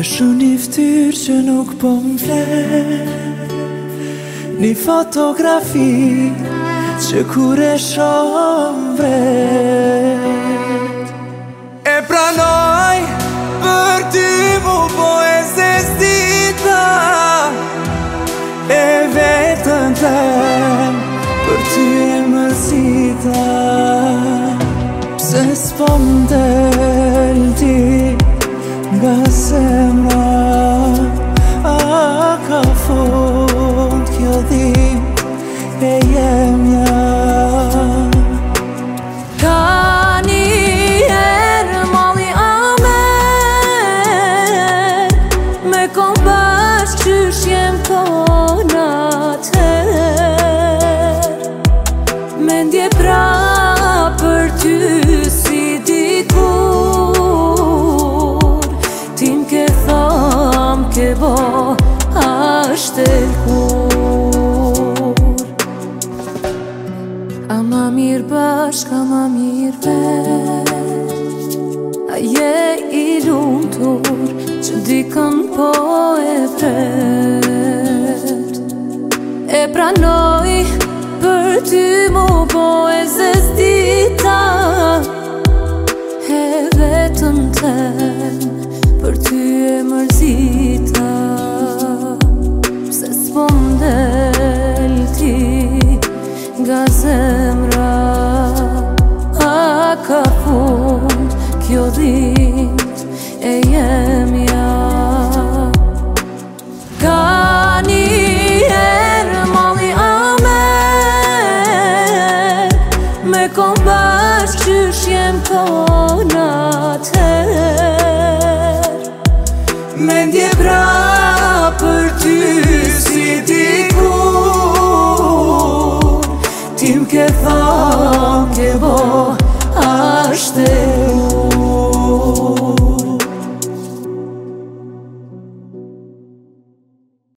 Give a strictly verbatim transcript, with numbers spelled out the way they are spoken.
Shu një ftyrë që nuk po m'flet, një fotografi që kur e shoh vret. E pranoj për ty mu po e zestita, e vetën tem për ty e mërzita. Pse s'po m'del ti nga zemra, a ka fund kjo dhimbje e jemja. Ka njerë mali amer, me kom bashk qysh jem kona ter, me ndje pra për ty si dikur, tim ke tham ke bo ashte kur. Ama mirë bashk, ama mirë vet, a je i lumtur që dikën po e pret. E pranoj për ty mu po e zestita, e vetën tem për ty e mërzita. Pse s'po m'del ti nga zemra, a ka fund kjo dhimbje e jemja. Ka njerë mali amer, me kom bashk qysh jem kona ter, me ndje pra për ty si dikur, tim ke tham ke bo ashte